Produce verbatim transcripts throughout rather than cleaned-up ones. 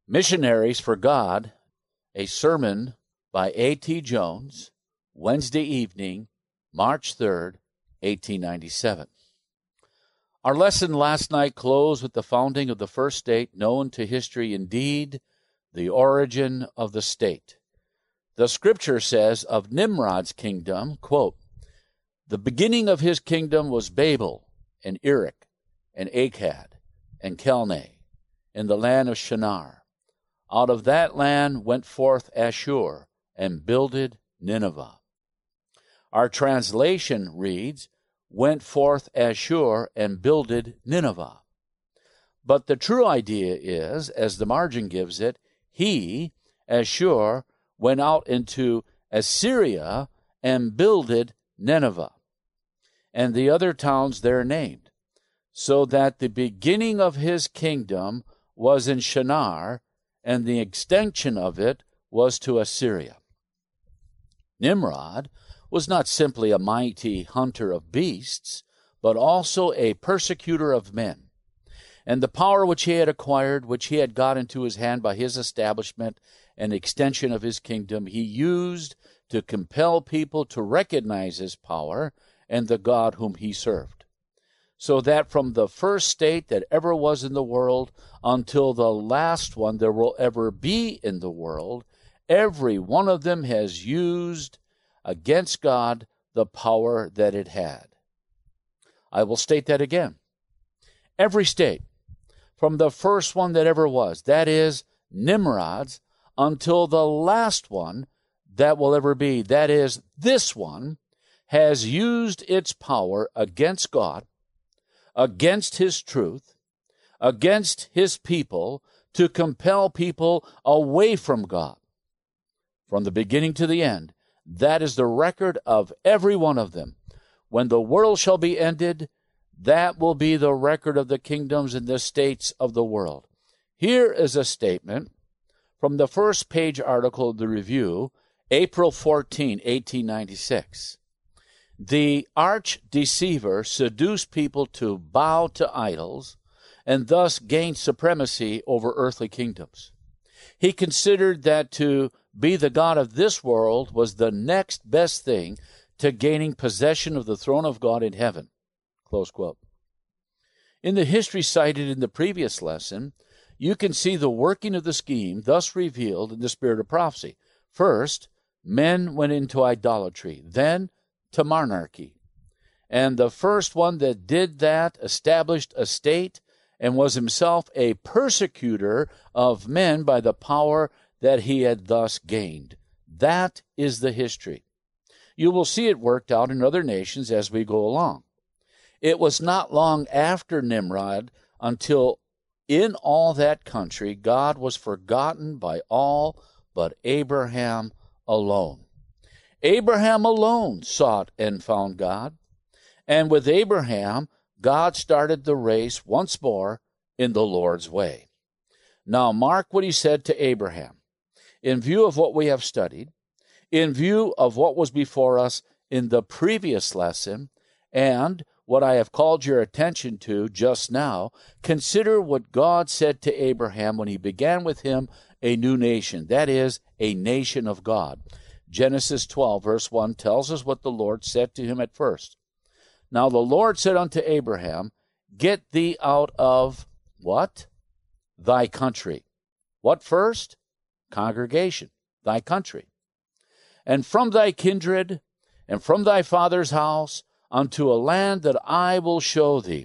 Missionaries for God, a sermon by A T Jones, Wednesday evening, March third, eighteen ninety-seven. Our lesson last night closed with the founding of the first state known to history, indeed, the origin of the state. The scripture says of Nimrod's kingdom, quote, "The beginning of his kingdom was Babel and Erech and Akkad and Calneh in the land of Shinar. Out of that land went forth Ashur and builded Nineveh." Our translation reads, "Went forth Ashur and builded Nineveh." But the true idea is, as the margin gives it, he, Ashur, went out into Assyria and builded Nineveh, and the other towns there named, so that the beginning of his kingdom was in Shinar, and the extension of it was to Assyria. Nimrod was not simply a mighty hunter of beasts, but also a persecutor of men. And the power which he had acquired, which he had got into his hand by his establishment and extension of his kingdom, he used to compel people to recognize his power and the God whom he served. So that from the first state that ever was in the world until the last one there will ever be in the world, every one of them has used against God the power that it had. I will state that again. Every state, from the first one that ever was, that is Nimrod's, until the last one that will ever be, that is this one, has used its power against God, against his truth, against his people, to compel people away from God. From the beginning to the end, that is the record of every one of them. When the world shall be ended, that will be the record of the kingdoms and the states of the world. Here is a statement from the first page article of the Review, April fourteenth, eighteen ninety-six. The arch-deceiver seduced people to bow to idols and thus gained supremacy over earthly kingdoms. He considered that to be the God of this world was the next best thing to gaining possession of the throne of God in heaven. Close quote. In the history cited in the previous lesson, you can see the working of the scheme thus revealed in the spirit of prophecy. First, men went into idolatry, then to monarchy. And the first one that did that established a state and was himself a persecutor of men by the power that he had thus gained. That is the history. You will see it worked out in other nations as we go along. It was not long after Nimrod until in all that country God was forgotten by all but Abraham alone. Abraham alone sought and found God, and with Abraham, God started the race once more in the Lord's way. Now mark what he said to Abraham. In view of what we have studied, in view of what was before us in the previous lesson, and what I have called your attention to just now, consider what God said to Abraham when he began with him a new nation, that is, a nation of God. Genesis twelve, verse one, tells us what the Lord said to him at first. Now the Lord said unto Abraham, Get thee out of, what? Thy country. What first? Congregation, thy country. And from thy kindred, and from thy father's house, unto a land that I will show thee.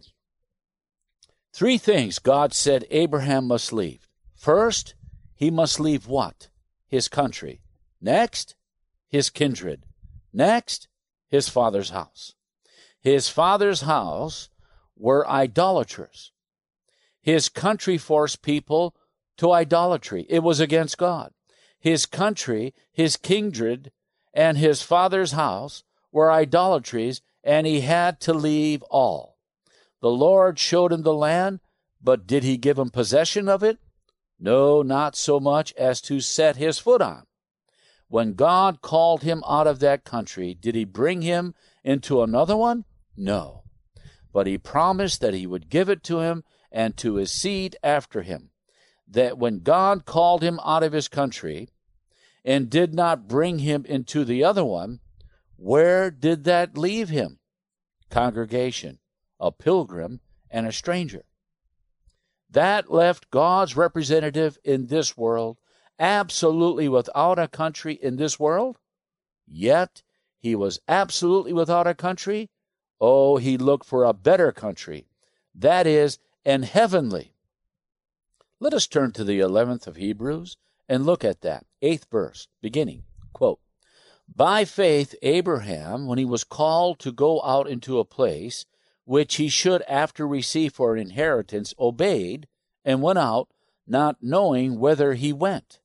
Three things God said Abraham must leave. First, he must leave what? His country. Next, his kindred. Next, his father's house. His father's house were idolaters. His country forced people to idolatry. It was against God. His country, his kindred, and his father's house were idolatries, and he had to leave all. The Lord showed him the land, but did he give him possession of it? No, not so much as to set his foot on. When God called him out of that country, did he bring him into another one? No. But he promised that he would give it to him and to his seed after him. that when God called him out of his country and did not bring him into the other one, where did that leave him? Congregation, a pilgrim, and a stranger. That left God's representative in this world absolutely without a country in this world. Yet he was absolutely without a country. Oh, he looked for a better country, that is, an heavenly. Let us turn to the eleventh of Hebrews and look at that, eighth verse, beginning, quote, "By faith Abraham, when he was called to go out into a place which he should after receive for an inheritance, obeyed, and went out, not knowing whither he went."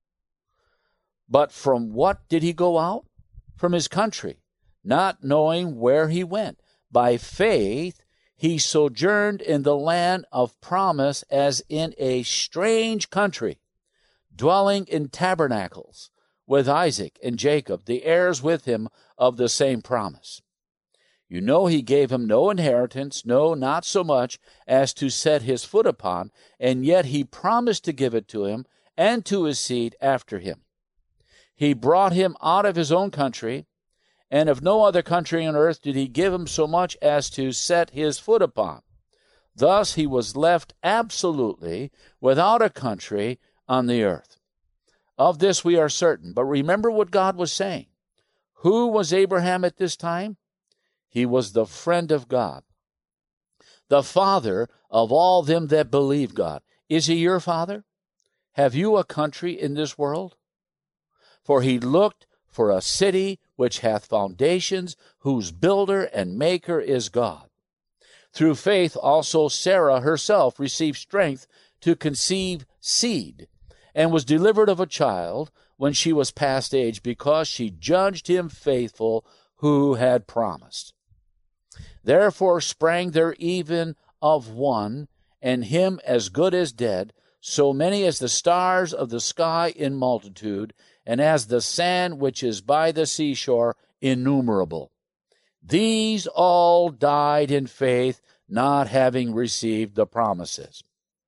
But from what did he go out? From his country, not knowing where he went. By faith he sojourned in the land of promise as in a strange country, dwelling in tabernacles with Isaac and Jacob, the heirs with him of the same promise. You know he gave him no inheritance, no, not so much as to set his foot upon, and yet he promised to give it to him and to his seed after him. He brought him out of his own country, and of no other country on earth did he give him so much as to set his foot upon. Thus he was left absolutely without a country on the earth. Of this we are certain, but remember what God was saying. Who was Abraham at this time? He was the friend of God, the father of all them that believe God. Is he your father? Have you a country in this world? For he looked for a city which hath foundations, whose builder and maker is God. Through faith also Sarah herself received strength to conceive seed, and was delivered of a child when she was past age, because she judged him faithful who had promised. Therefore sprang there even of one, and him as good as dead, so many as the stars of the sky in multitude, and as the sand which is by the seashore innumerable. These all died in faith, not having received the promises.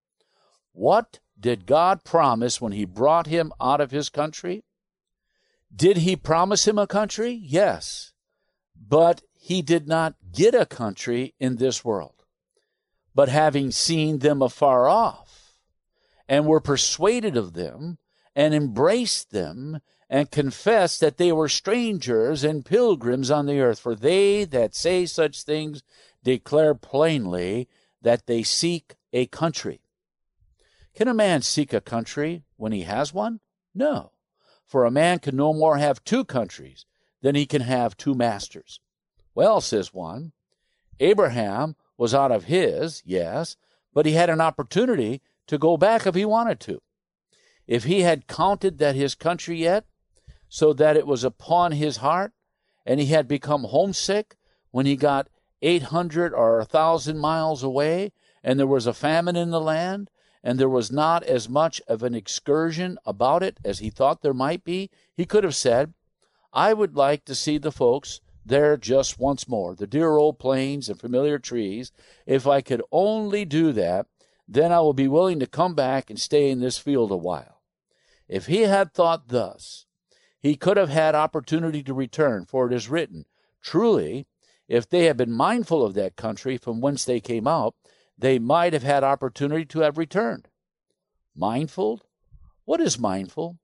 What did God promise when he brought him out of his country? Did he promise him a country? Yes. But he did not get a country in this world. But having seen them afar off, and were persuaded of them, and embraced them, and confessed that they were strangers and pilgrims on the earth. For they that say such things declare plainly that they seek a country. Can a man seek a country when he has one? No. For a man can no more have two countries than he can have two masters. Well, says one, Abraham was out of his, yes, but he had an opportunity to go back if he wanted to. If he had counted that his country yet, so that it was upon his heart, and he had become homesick when he got eight hundred or a thousand miles away, and there was a famine in the land, and there was not as much of an excursion about it as he thought there might be, he could have said, I would like to see the folks there just once more, the dear old plains and familiar trees. If I could only do that, then I will be willing to come back and stay in this field a while. If he had thought thus, he could have had opportunity to return, for it is written, truly, if they had been mindful of that country from whence they came out, they might have had opportunity to have returned. Mindful? What is mindful?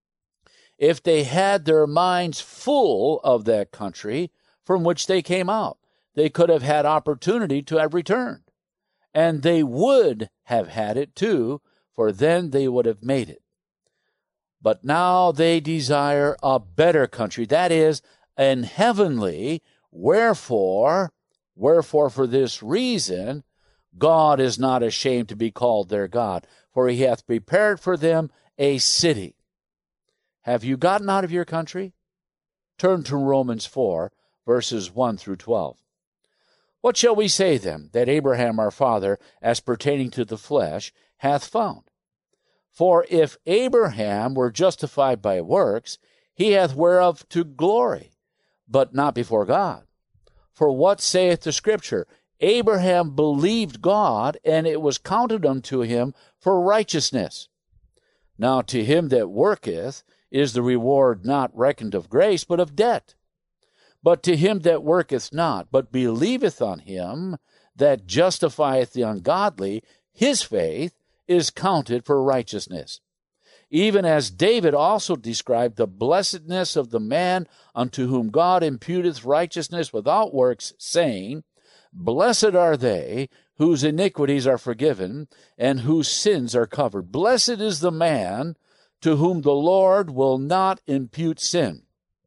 If they had their minds full of that country from which they came out, they could have had opportunity to have returned. And they would have had it too, for then they would have made it. But now they desire a better country, that is, an heavenly. Wherefore, wherefore for this reason, God is not ashamed to be called their God, for he hath prepared for them a city. Have you gotten out of your country? Turn to Romans four, verses one through twelve. What shall we say then, that Abraham our father, as pertaining to the flesh, hath found? For if Abraham were justified by works, he hath whereof to glory, but not before God. For what saith the Scripture? Abraham believed God, and it was counted unto him for righteousness. Now to him that worketh is the reward not reckoned of grace, but of debt. But to him that worketh not, but believeth on him that justifieth the ungodly, his faith is counted for righteousness. Even as David also described the blessedness of the man unto whom God imputeth righteousness without works, saying, Blessed are they whose iniquities are forgiven, and whose sins are covered. Blessed is the man to whom the Lord will not impute sin.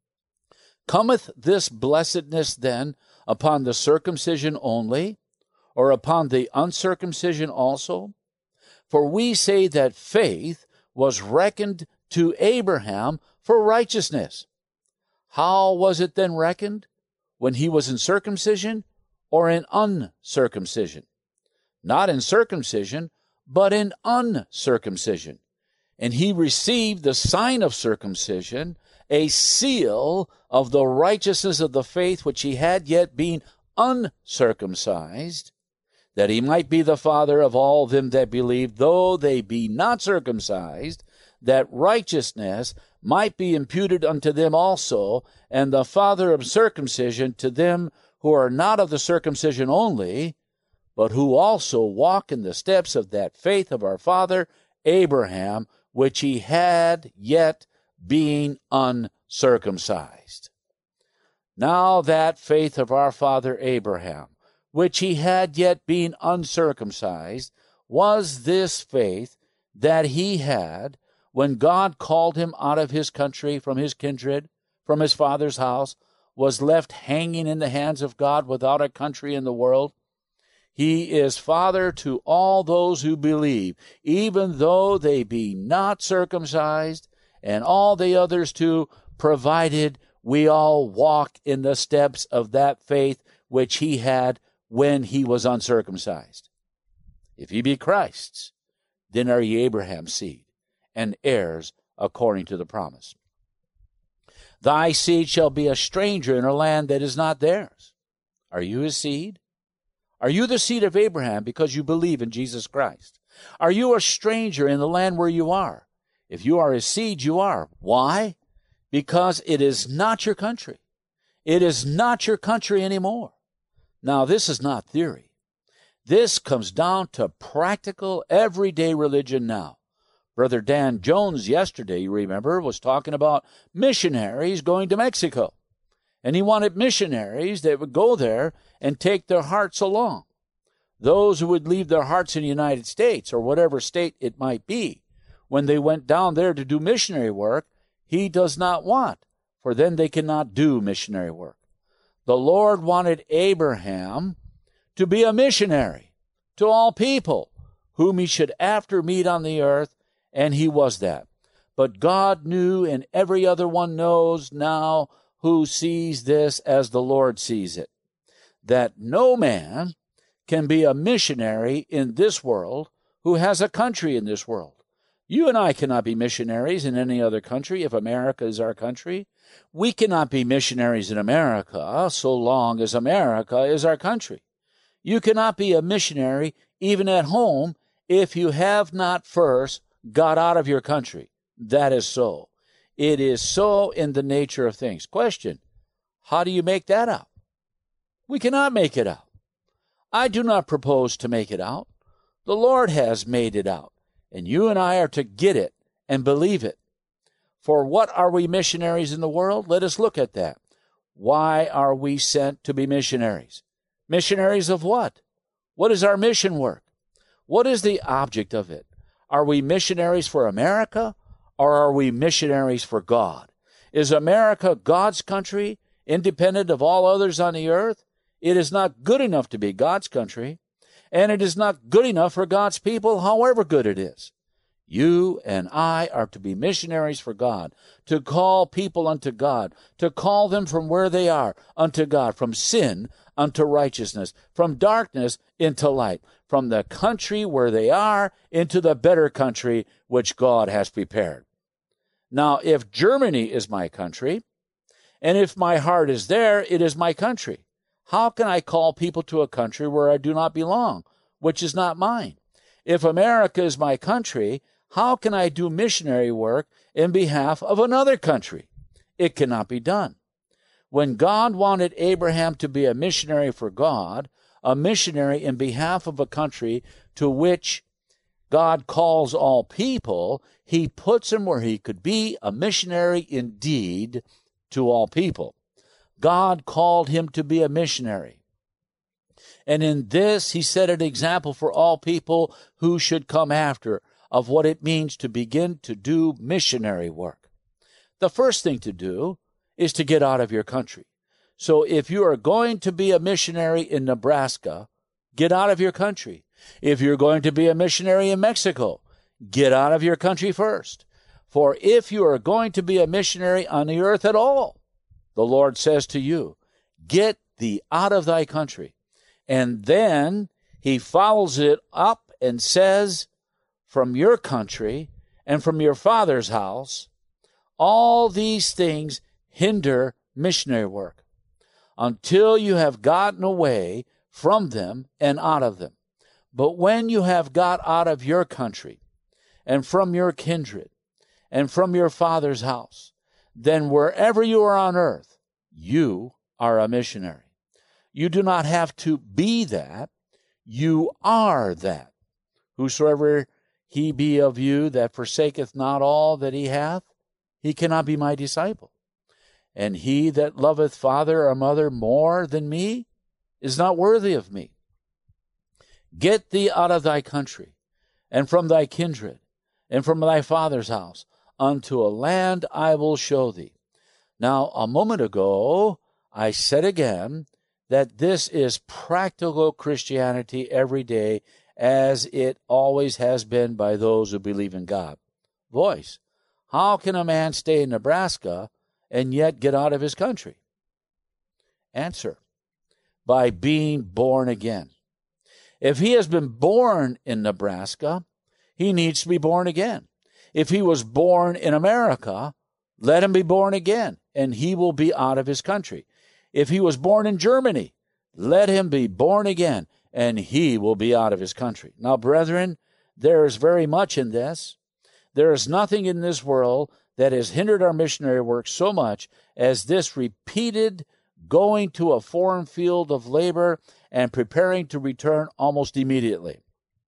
Cometh this blessedness then upon the circumcision only, or upon the uncircumcision also? For we say that faith was reckoned to Abraham for righteousness. How was it then reckoned? When he was in circumcision or in uncircumcision? Not in circumcision, but in uncircumcision. And he received the sign of circumcision, a seal of the righteousness of the faith which he had yet been uncircumcised, that he might be the father of all them that believe, though they be not circumcised, that righteousness might be imputed unto them also, and the father of circumcision to them who are not of the circumcision only, but who also walk in the steps of that faith of our father Abraham, which he had yet being uncircumcised. Now that faith of our father Abraham, which he had yet been uncircumcised, was this faith that he had when God called him out of his country, from his kindred, from his father's house, was left hanging in the hands of God without a country in the world. He is father to all those who believe, even though they be not circumcised, and all the others too, provided we all walk in the steps of that faith which he had when he was uncircumcised. If ye be Christ's, then are ye Abraham's seed, and heirs according to the promise. Thy seed shall be a stranger in a land that is not theirs. Are you his seed? Are you the seed of Abraham because you believe in Jesus Christ? Are you a stranger in the land where you are? If you are his seed, you are. Why? Because it is not your country. It is not your country anymore. Now, this is not theory. This comes down to practical, everyday religion now. Brother Dan Jones yesterday, you remember, was talking about missionaries going to Mexico. And he wanted missionaries that would go there and take their hearts along. Those who would leave their hearts in the United States, or whatever state it might be, when they went down there to do missionary work, he does not want, for then they cannot do missionary work. The Lord wanted Abraham to be a missionary to all people whom he should after meet on the earth, and he was that. But God knew, and every other one knows now who sees this as the Lord sees it, that no man can be a missionary in this world who has a country in this world. You and I cannot be missionaries in any other country if America is our country. We cannot be missionaries in America so long as America is our country. You cannot be a missionary even at home if you have not first got out of your country. That is so. It is so in the nature of things. Question, how do you make that out? We cannot make it out. I do not propose to make it out. The Lord has made it out, and you and I are to get it and believe it. For what are we missionaries in the world? Let us look at that. Why are we sent to be missionaries? Missionaries of what? What is our mission work? What is the object of it? Are we missionaries for America, or are we missionaries for God? Is America God's country, independent of all others on the earth? It is not good enough to be God's country, and it is not good enough for God's people, however good it is. You and I are to be missionaries for God, to call people unto God, to call them from where they are unto God, from sin unto righteousness, from darkness into light, from the country where they are into the better country which God has prepared. Now, if Germany is my country, and if my heart is there, it is my country. How can I call people to a country where I do not belong, which is not mine? If America is my country, how can I do missionary work in behalf of another country? It cannot be done. When God wanted Abraham to be a missionary for God, a missionary in behalf of a country to which God calls all people, he puts him where he could be a missionary indeed to all people. God called him to be a missionary. And in this, he set an example for all people who should come after of what it means to begin to do missionary work. The first thing to do is to get out of your country. So if you are going to be a missionary in Nebraska, get out of your country. If you're going to be a missionary in Mexico, get out of your country first. For if you are going to be a missionary on the earth at all, the Lord says to you, get thee out of thy country. And then he follows it up and says, from your country and from your father's house, all these things hinder missionary work until you have gotten away from them and out of them. But when you have got out of your country and from your kindred and from your father's house, then wherever you are on earth, you are a missionary. You do not have to be that. You are that. Whosoever he be of you that forsaketh not all that he hath, he cannot be my disciple. And he that loveth father or mother more than me is not worthy of me. Get thee out of thy country, and from thy kindred, and from thy father's house, unto a land I will show thee. Now, a moment ago, I said again that this is practical Christianity every day, as it always has been by those who believe in God. Voice, how can a man stay in Nebraska and yet get out of his country? Answer, by being born again. If he has been born in Nebraska, he needs to be born again. If he was born in America, let him be born again, and he will be out of his country. If he was born in Germany, let him be born again, and he will be out of his country. Now, brethren, there is very much in this. There is nothing in this world that has hindered our missionary work so much as this repeated going to a foreign field of labor and preparing to return almost immediately.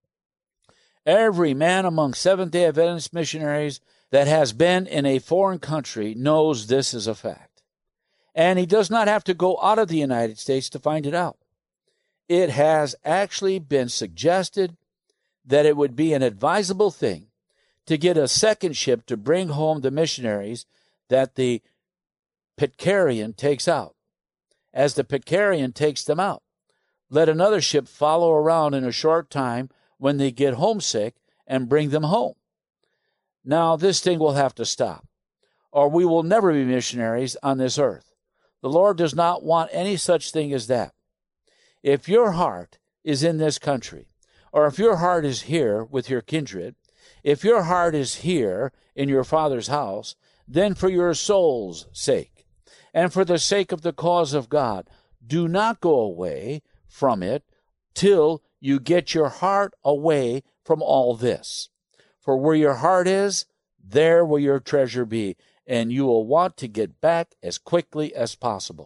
Every man among Seventh-day Adventist missionaries that has been in a foreign country knows this is a fact. And he does not have to go out of the United States to find it out. It has actually been suggested that it would be an advisable thing to get a second ship to bring home the missionaries that the Pitcairn takes out. As the Pitcairn takes them out, let another ship follow around in a short time when they get homesick and bring them home. Now, this thing will have to stop, or we will never be missionaries on this earth. The Lord does not want any such thing as that. If your heart is in this country, or if your heart is here with your kindred, if your heart is here in your Father's house, then for your soul's sake, and for the sake of the cause of God, do not go away from it till you get your heart away from all this. For where your heart is, there will your treasure be, and you will want to get back as quickly as possible.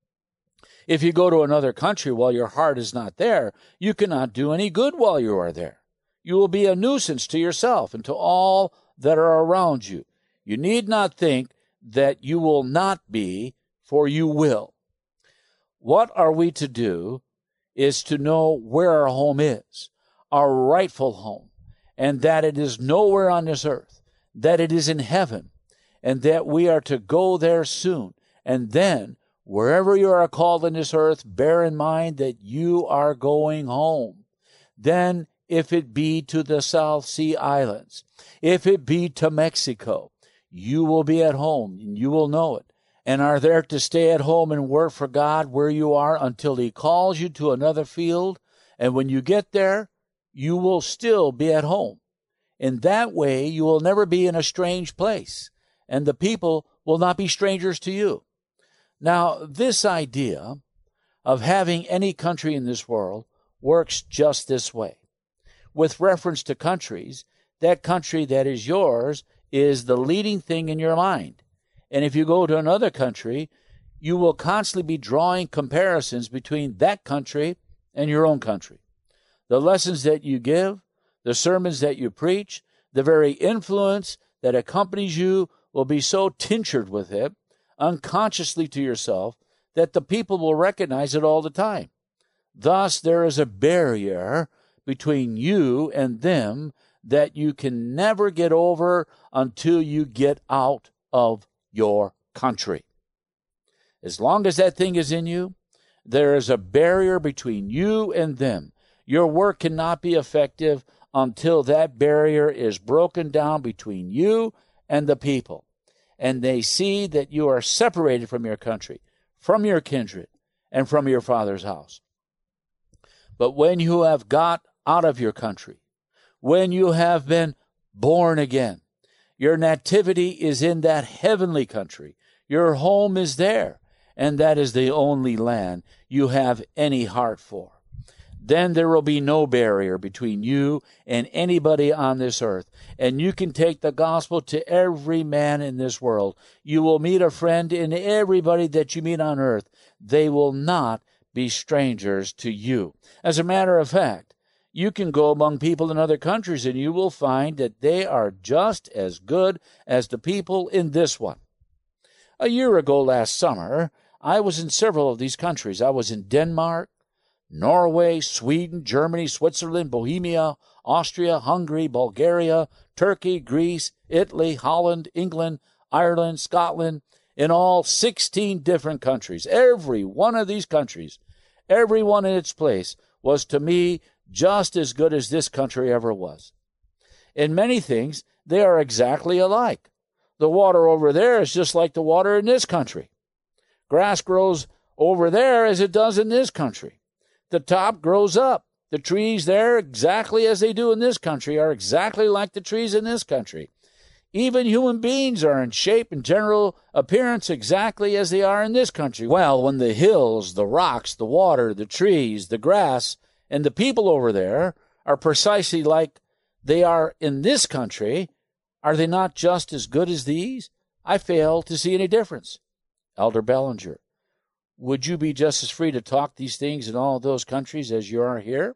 If you go to another country while your heart is not there, you cannot do any good while you are there. You will be a nuisance to yourself and to all that are around you. You need not think that you will not be, for you will. What are we to do is to know where our home is, our rightful home, and that it is nowhere on this earth, that it is in heaven, and that we are to go there soon. And then, wherever you are called on this earth, bear in mind that you are going home. Then, if it be to the South Sea Islands, if it be to Mexico, you will be at home, and you will know it, and are there to stay at home and work for God where you are until He calls you to another field, and when you get there, you will still be at home. In that way, you will never be in a strange place, and the people will not be strangers to you. Now, this idea of having any country in this world works just this way. With reference to countries, that country that is yours is the leading thing in your mind. And if you go to another country, you will constantly be drawing comparisons between that country and your own country. The lessons that you give, the sermons that you preach, the very influence that accompanies you will be so tinctured with it, unconsciously to yourself, that the people will recognize it all the time. Thus, there is a barrier between you and them that you can never get over until you get out of your country. As long as that thing is in you, there is a barrier between you and them. Your work cannot be effective until that barrier is broken down between you and the people, and they see that you are separated from your country, from your kindred, and from your father's house. But when you have got out of your country, when you have been born again, your nativity is in that heavenly country. Your home is there, and that is the only land you have any heart for. Then there will be no barrier between you and anybody on this earth, and you can take the gospel to every man in this world. You will meet a friend in everybody that you meet on earth. They will not be strangers to you. As a matter of fact, you can go among people in other countries, and you will find that they are just as good as the people in this one. A year ago last summer, I was in several of these countries. I was in Denmark, Norway, Sweden, Germany, Switzerland, Bohemia, Austria, Hungary, Bulgaria, Turkey, Greece, Italy, Holland, England, Ireland, Scotland, in all sixteen different countries. Every one of these countries, every one in its place, was to me just as good as this country ever was. In many things, they are exactly alike. The water over there is just like the water in this country. Grass grows over there as it does in this country. The top grows up. The trees there, exactly as they do in this country, are exactly like the trees in this country. Even human beings are in shape and general appearance exactly as they are in this country. Well, when the hills, the rocks, the water, the trees, the grass, and the people over there are precisely like they are in this country, are they not just as good as these? I fail to see any difference. Elder Bellinger, would you be just as free to talk these things in all those countries as you are here?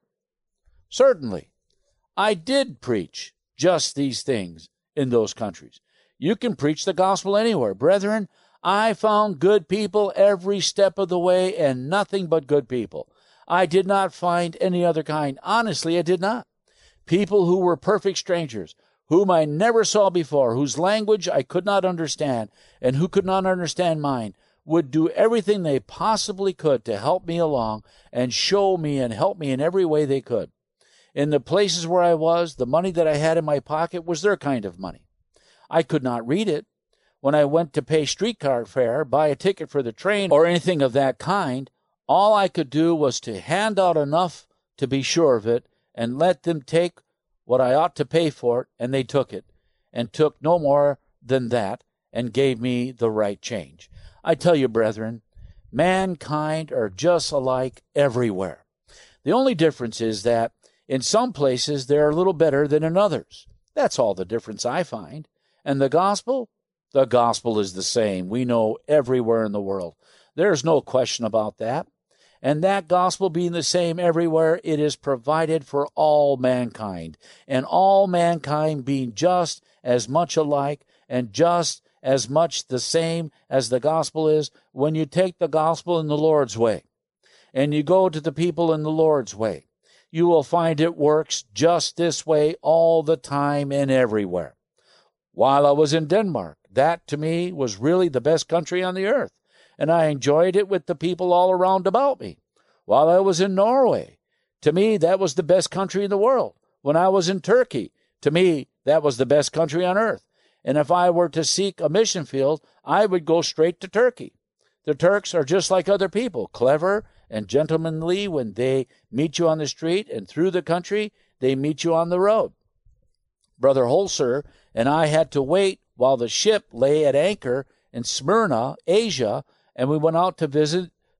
Certainly. I did preach just these things in those countries. You can preach the gospel anywhere. Brethren, I found good people every step of the way, and nothing but good people. I did not find any other kind. Honestly, I did not. People who were perfect strangers, whom I never saw before, whose language I could not understand, and who could not understand mine, would do everything they possibly could to help me along and show me and help me in every way they could. In the places where I was, the money that I had in my pocket was their kind of money. I could not read it. When I went to pay streetcar fare, buy a ticket for the train, or anything of that kind, all I could do was to hand out enough to be sure of it and let them take what I ought to pay for it, and they took it, and took no more than that, and gave me the right change. I tell you, brethren, mankind are just alike everywhere. The only difference is that in some places they're a little better than in others. That's all the difference I find. And the gospel? The gospel is the same. We know everywhere in the world. There's no question about that. And that gospel being the same everywhere, it is provided for all mankind. And all mankind being just as much alike and just as much the same as the gospel is, when you take the gospel in the Lord's way and you go to the people in the Lord's way, you will find it works just this way all the time and everywhere. While I was in Denmark, that to me was really the best country on the earth, and I enjoyed it with the people all around about me. While I was in Norway, to me that was the best country in the world. When I was in Turkey, to me that was the best country on earth. And if I were to seek a mission field, I would go straight to Turkey. The Turks are just like other people, clever and gentlemanly when they meet you on the street, and through the country, they meet you on the road. Brother Holzer and I had to wait while the ship lay at anchor in Smyrna, Asia, and we went out to visit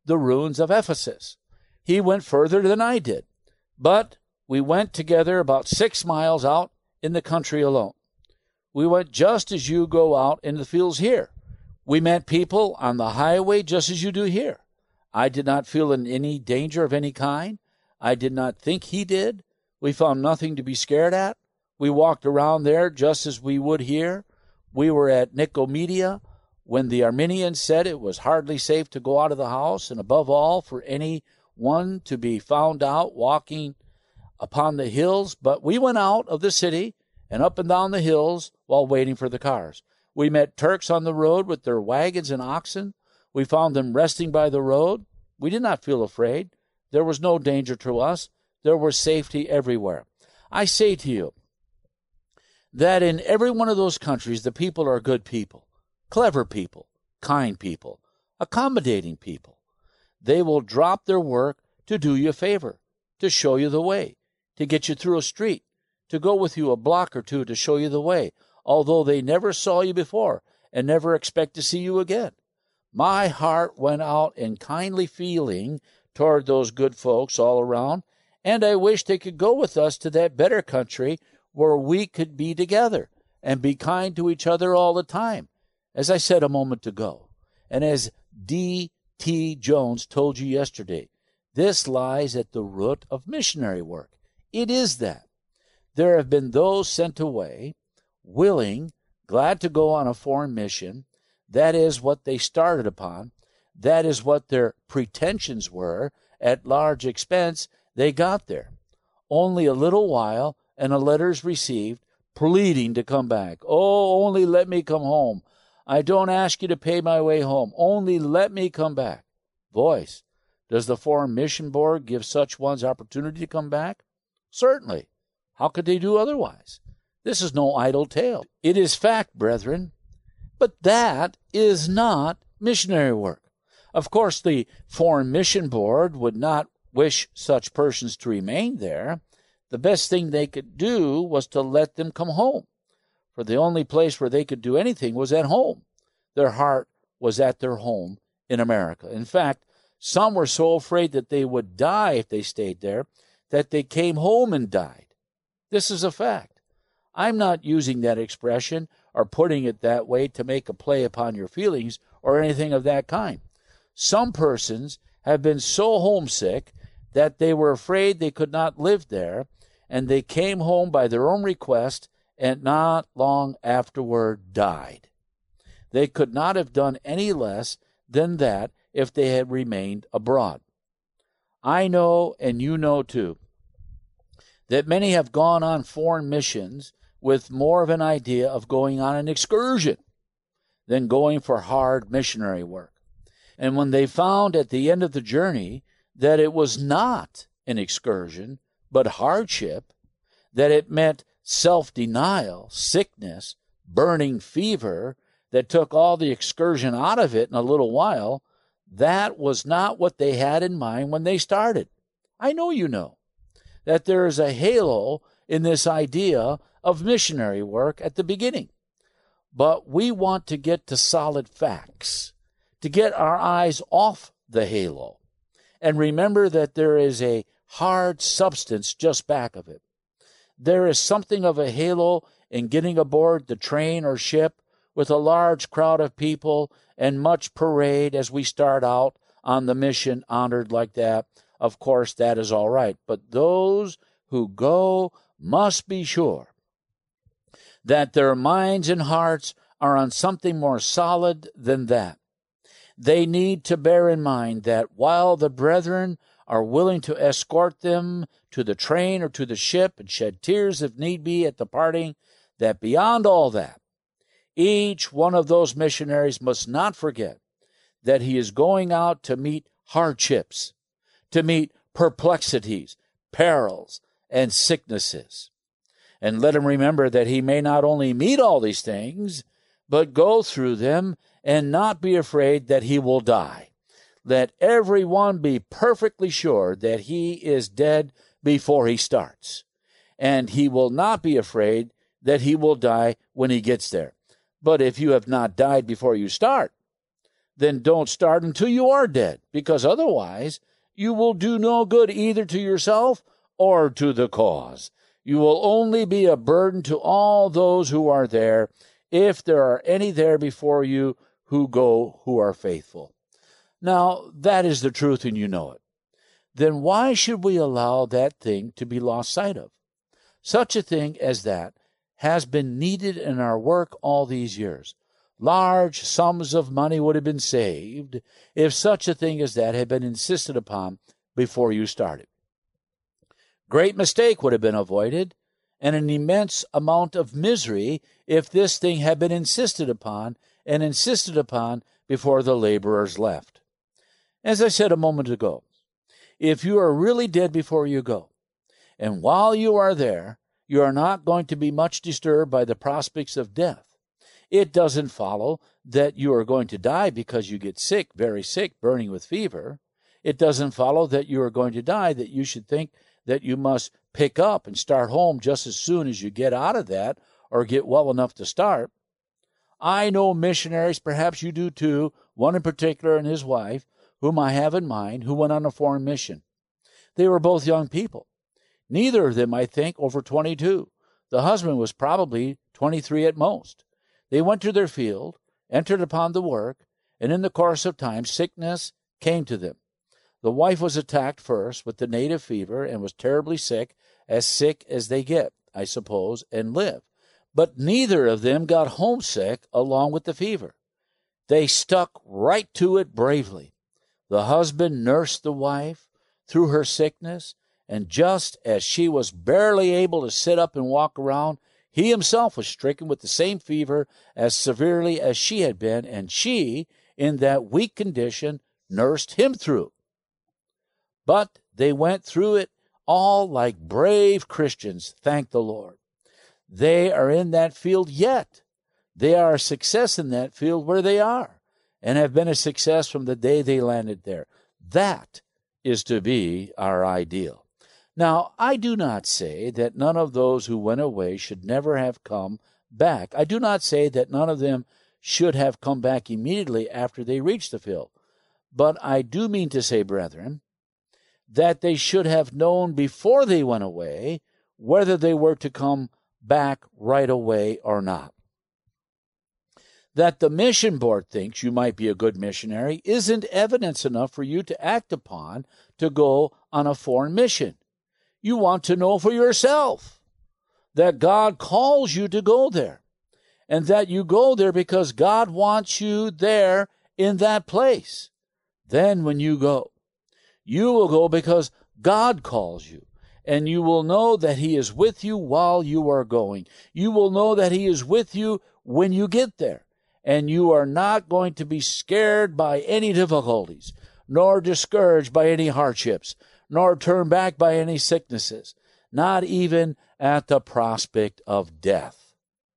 the ruins of Ephesus. He went further than I did. But we went together about six miles out in the country alone. We went just as you go out in the fields here. We met people on the highway just as you do here. I did not feel in any danger of any kind. I did not think he did. We found nothing to be scared at. We walked around there just as we would here. We were at Nicomedia when the Armenians said it was hardly safe to go out of the house, and above all for any one to be found out walking upon the hills. But we went out of the city and up and down the hills while waiting for the cars. We met Turks on the road with their wagons and oxen. We found them resting by the road. We did not feel afraid. There was no danger to us. There was safety everywhere. I say to you that in every one of those countries, the people are good people, clever people, kind people, accommodating people. They will drop their work to do you a favor, to show you the way, to get you through a street, to go with you a block or two to show you the way, although they never saw you before and never expect to see you again. My heart went out in kindly feeling toward those good folks all around, and I wish they could go with us to that better country where we could be together and be kind to each other all the time, as I said a moment ago. And as D T Jones told you yesterday, this lies at the root of missionary work. It is that. There have been those sent away, willing, glad to go on a foreign mission. That is what they started upon. That is what their pretensions were. At large expense, they got there. Only a little while, and a letter is received, pleading to come back. Oh, only let me come home. I don't ask you to pay my way home. Only let me come back. Voice, does the Foreign Mission Board give such ones opportunity to come back? Certainly. How could they do otherwise? This is no idle tale. It is fact, brethren. But that is not missionary work. Of course, the Foreign Mission Board would not wish such persons to remain there. The best thing they could do was to let them come home, for the only place where they could do anything was at home. Their heart was at their home in America. In fact, some were so afraid that they would die if they stayed there that they came home and died. This is a fact. I'm not using that expression or putting it that way to make a play upon your feelings or anything of that kind. Some persons have been so homesick that they were afraid they could not live there, and they came home by their own request and not long afterward died. They could not have done any less than that if they had remained abroad. I know, and you know too, that many have gone on foreign missions with more of an idea of going on an excursion than going for hard missionary work. And when they found at the end of the journey that it was not an excursion, but hardship, that it meant self-denial, sickness, burning fever, that took all the excursion out of it in a little while, that was not what they had in mind when they started. I know you know that there is a halo in this idea of missionary work at the beginning. But we want to get to solid facts, to get our eyes off the halo, and remember that there is a hard substance just back of it. There is something of a halo in getting aboard the train or ship with a large crowd of people and much parade as we start out on the mission, honored like that. Of course, that is all right. But those who go must be sure that their minds and hearts are on something more solid than that. They need to bear in mind that while the brethren are willing to escort them to the train or to the ship and shed tears if need be at the parting, that beyond all that, each one of those missionaries must not forget that he is going out to meet hardships, to meet perplexities, perils, and sicknesses. And let him remember that he may not only meet all these things, but go through them and not be afraid that he will die. Let everyone be perfectly sure that he is dead before he starts, and he will not be afraid that he will die when he gets there. But if you have not died before you start, then don't start until you are dead, because otherwise you will do no good either to yourself or to the cause. You will only be a burden to all those who are there, if there are any there before you who go who are faithful. Now, that is the truth, and you know it. Then why should we allow that thing to be lost sight of? Such a thing as that has been needed in our work all these years. Large sums of money would have been saved if such a thing as that had been insisted upon before you started. Great mistake would have been avoided, and an immense amount of misery if this thing had been insisted upon and insisted upon before the laborers left. As I said a moment ago, if you are really dead before you go, and while you are there, you are not going to be much disturbed by the prospects of death, it doesn't follow that you are going to die because you get sick, very sick, burning with fever. It doesn't follow that you are going to die, that you should think that you must pick up and start home just as soon as you get out of that or get well enough to start. I know missionaries, perhaps you do too, one in particular and his wife, whom I have in mind, who went on a foreign mission. They were both young people. Neither of them, I think, over twenty-two. The husband was probably twenty-three at most. They went to their field, entered upon the work, and in the course of time sickness came to them. The wife was attacked first with the native fever and was terribly sick, as sick as they get, I suppose, and live. But neither of them got homesick along with the fever. They stuck right to it bravely. The husband nursed the wife through her sickness, and just as she was barely able to sit up and walk around, he himself was stricken with the same fever as severely as she had been, and she, in that weak condition, nursed him through. But they went through it all like brave Christians, thank the Lord. They are in that field yet. They are a success in that field where they are, and have been a success from the day they landed there. That is to be our ideal. Now, I do not say that none of those who went away should never have come back. I do not say that none of them should have come back immediately after they reached the field. But I do mean to say, brethren, that they should have known before they went away whether they were to come back right away or not. That the mission board thinks you might be a good missionary isn't evidence enough for you to act upon to go on a foreign mission. You want to know for yourself that God calls you to go there, and that you go there because God wants you there in that place. Then when you go, you will go because God calls you, and you will know that He is with you while you are going. You will know that He is with you when you get there, and you are not going to be scared by any difficulties, nor discouraged by any hardships, nor turned back by any sicknesses, not even at the prospect of death.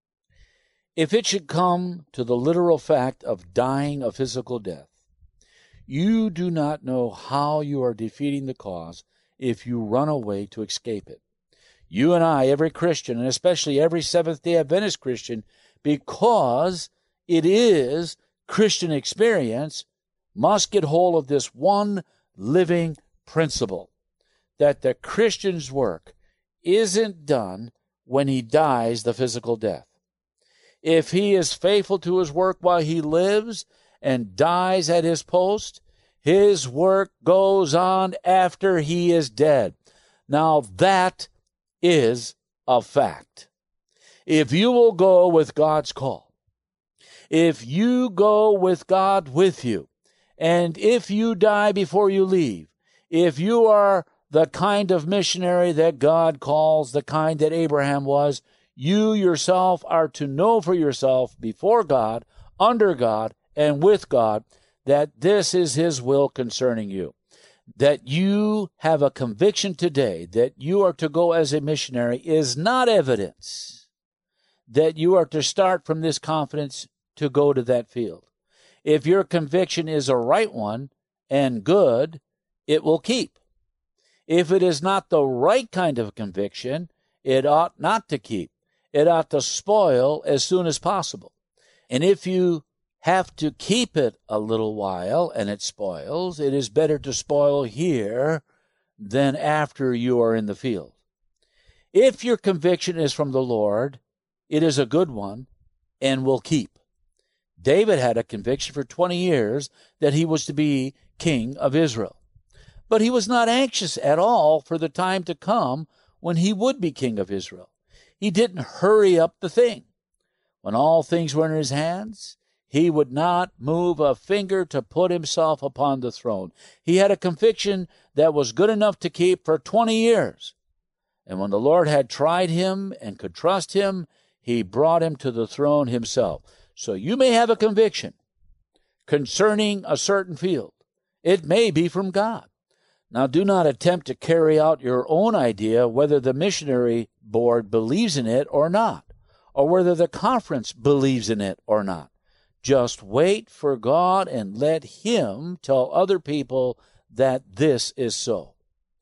If it should come to the literal fact of dying a physical death, you do not know how you are defeating the cause if you run away to escape it. You and I, every Christian, and especially every Seventh-day Adventist Christian, because it is Christian experience, must get hold of this one living principle, that the Christian's work isn't done when he dies the physical death. If he is faithful to his work while he lives and dies at his post, his work goes on after he is dead. Now that is a fact. If you will go with God's call, if you go with God with you, and if you die before you leave, if you are the kind of missionary that God calls, the kind that Abraham was, you yourself are to know for yourself before God, under God, and with God, that this is His will concerning you. That you have a conviction today that you are to go as a missionary is not evidence that you are to start from this confidence to go to that field. If your conviction is a right one and good, it will keep. If it is not the right kind of conviction, it ought not to keep. It ought to spoil as soon as possible. And if you have to keep it a little while and it spoils, it is better to spoil here than after you are in the field. If your conviction is from the Lord, it is a good one and will keep. David had a conviction for twenty years that he was to be king of Israel. But he was not anxious at all for the time to come when he would be king of Israel. He didn't hurry up the thing. When all things were in his hands, he would not move a finger to put himself upon the throne. He had a conviction that was good enough to keep for twenty years. And when the Lord had tried him and could trust him, he brought him to the throne himself. So you may have a conviction concerning a certain field. It may be from God. Now, do not attempt to carry out your own idea whether the missionary board believes in it or not, or whether the conference believes in it or not. Just wait for God and let Him tell other people that this is so.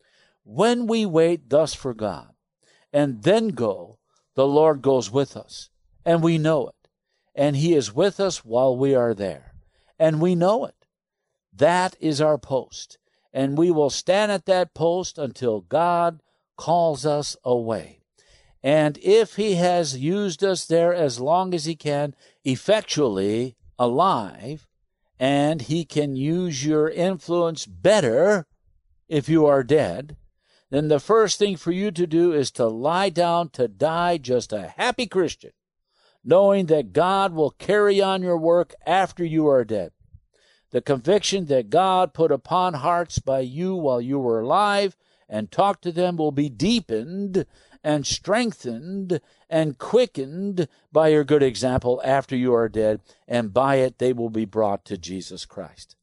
When we wait thus for God and then go, the Lord goes with us, and we know it. And He is with us while we are there, and we know it. That is our post, and we will stand at that post until God calls us away. And if He has used us there as long as He can, effectually alive, and He can use your influence better if you are dead, then the first thing for you to do is to lie down to die just a happy Christian, knowing that God will carry on your work after you are dead. The conviction that God put upon hearts by you while you were alive and talked to them will be deepened and strengthened and quickened by your good example after you are dead, and by it they will be brought to Jesus Christ.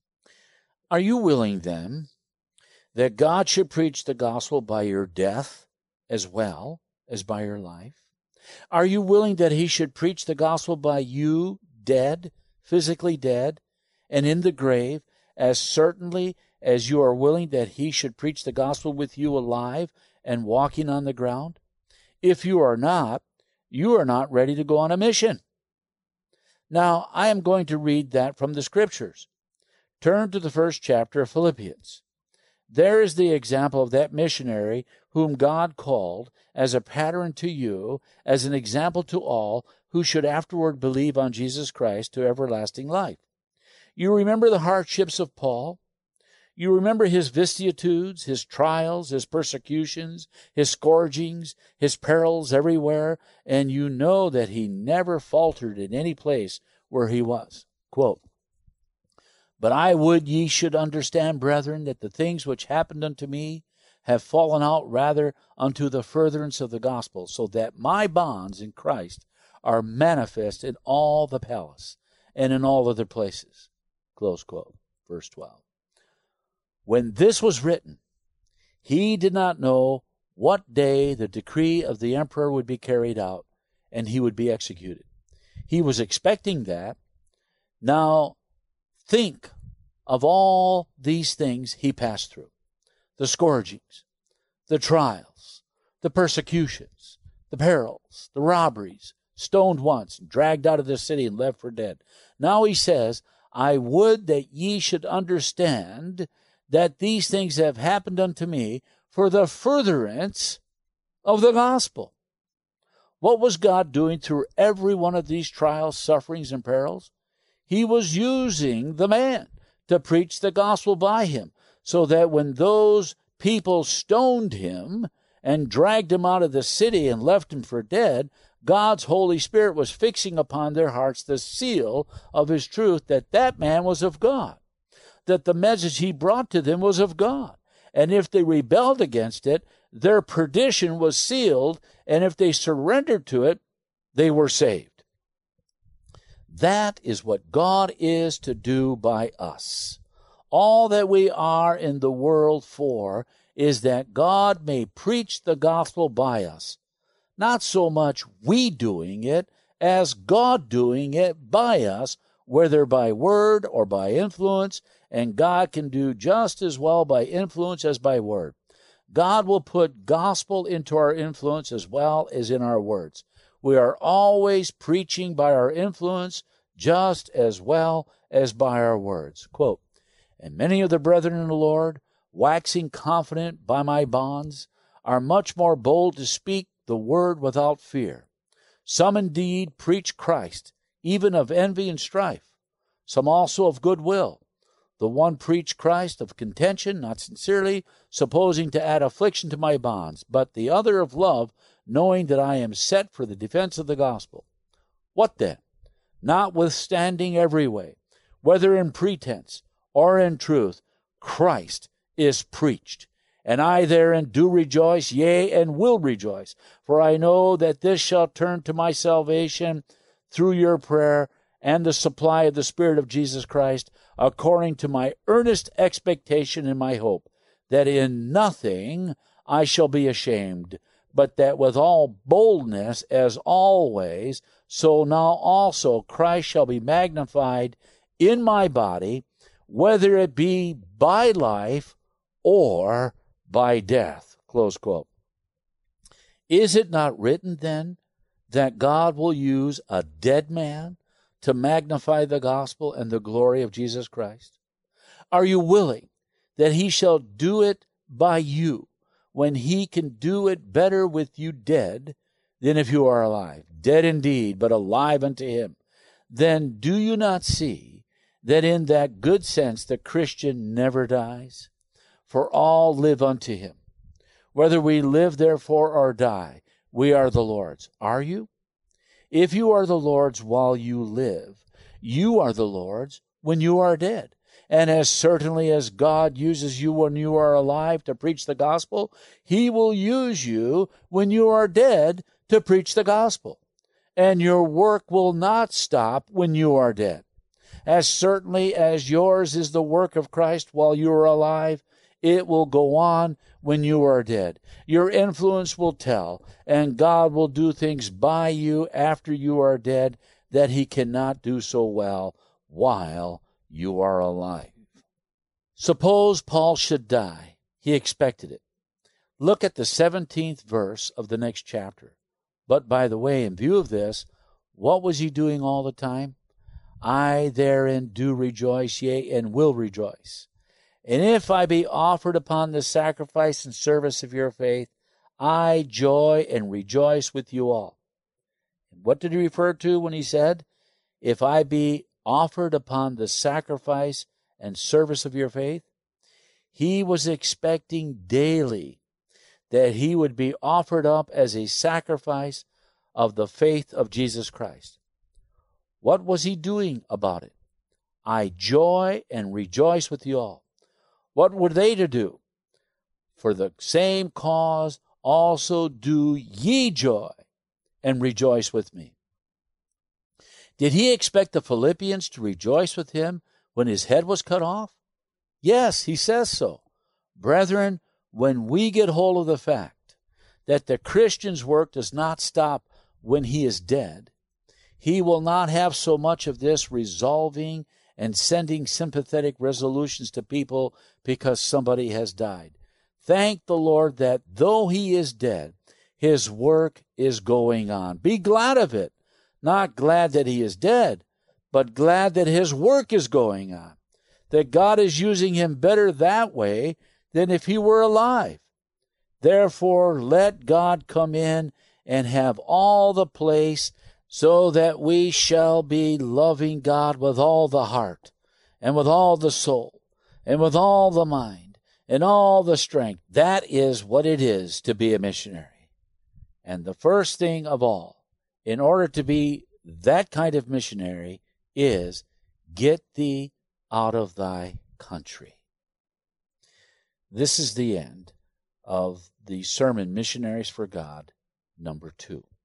Are you willing then that God should preach the gospel by your death as well as by your life? Are you willing that He should preach the gospel by you dead, physically dead, and in the grave, as certainly as you are willing that He should preach the gospel with you alive and walking on the ground? If you are not, you are not ready to go on a mission. Now, I am going to read that from the Scriptures. Turn to the first chapter of Philippians. There is the example of that missionary whom God called as a pattern to you, as an example to all who should afterward believe on Jesus Christ to everlasting life. You remember the hardships of Paul. You remember his vicissitudes, his trials, his persecutions, his scourgings, his perils everywhere, and you know that he never faltered in any place where he was. Quote, "But I would ye should understand, brethren, that the things which happened unto me have fallen out rather unto the furtherance of the gospel, so that my bonds in Christ are manifest in all the palace and in all other places." Close quote. Verse twelve. When this was written, he did not know what day the decree of the emperor would be carried out and he would be executed. He was expecting that. Now, think of all these things he passed through. The scourgings, the trials, the persecutions, the perils, the robberies, stoned once, dragged out of the city and left for dead. Now he says, I would that ye should understand that these things have happened unto me for the furtherance of the gospel. What was God doing through every one of these trials, sufferings, and perils? He was using the man to preach the gospel by him, so that when those people stoned him and dragged him out of the city and left him for dead, God's Holy Spirit was fixing upon their hearts the seal of His truth that that man was of God, that the message he brought to them was of God. And if they rebelled against it, their perdition was sealed, and if they surrendered to it, they were saved. That is what God is to do by us. All that we are in the world for is that God may preach the gospel by us. Not so much we doing it as God doing it by us, whether by word or by influence, and God can do just as well by influence as by word. God will put gospel into our influence as well as in our words. We are always preaching by our influence, just as well as by our words. Quote, and many of the brethren in the Lord, waxing confident by my bonds, are much more bold to speak the word without fear. Some indeed preach Christ, even of envy and strife. Some also of good will. The one preached Christ of contention, not sincerely, supposing to add affliction to my bonds, but the other of love, knowing that I am set for the defense of the gospel. What then? Notwithstanding every way, whether in pretense or in truth, Christ is preached. And I therein do rejoice, yea, and will rejoice. For I know that this shall turn to my salvation through your prayer and the supply of the Spirit of Jesus Christ, according to my earnest expectation and my hope, that in nothing I shall be ashamed, but that with all boldness, as always, so now also Christ shall be magnified in my body, whether it be by life or by death. Close quote. Is it not written then that God will use a dead man to magnify the gospel and the glory of Jesus Christ? Are you willing that he shall do it by you when he can do it better with you dead than if you are alive? Dead indeed, but alive unto him. Then do you not see that in that good sense the Christian never dies? For all live unto him. Whether we live therefore or die, we are the Lord's. Are you? If you are the Lord's while you live, you are the Lord's when you are dead. And as certainly as God uses you when you are alive to preach the gospel, he will use you when you are dead to preach the gospel. And your work will not stop when you are dead. As certainly as yours is the work of Christ while you are alive, it will go on when you are dead. Your influence will tell, and God will do things by you after you are dead that he cannot do so well while you are alive. Suppose Paul should die. He expected it. Look at the seventeenth verse of the next chapter. But by the way, in view of this, what was he doing all the time? I therein do rejoice, yea, and will rejoice. And if I be offered upon the sacrifice and service of your faith, I joy and rejoice with you all. And what did he refer to when he said, if I be offered upon the sacrifice and service of your faith? He was expecting daily that he would be offered up as a sacrifice of the faith of Jesus Christ. What was he doing about it? I joy and rejoice with you all. What were they to do? For the same cause also do ye joy and rejoice with me. Did he expect the Philippians to rejoice with him when his head was cut off? Yes, he says so. Brethren, when we get hold of the fact that the Christian's work does not stop when he is dead, he will not have so much of this resolving and sending sympathetic resolutions to people because somebody has died. Thank the Lord that though he is dead, his work is going on. Be glad of it. Not glad that he is dead, but glad that his work is going on. That God is using him better that way than if he were alive. Therefore, let God come in and have all the place, so that we shall be loving God with all the heart, and with all the soul, and with all the mind, and all the strength. That is what it is to be a missionary. And the first thing of all, in order to be that kind of missionary, is get thee out of thy country. This is the end of the sermon, Missionaries for God, number two.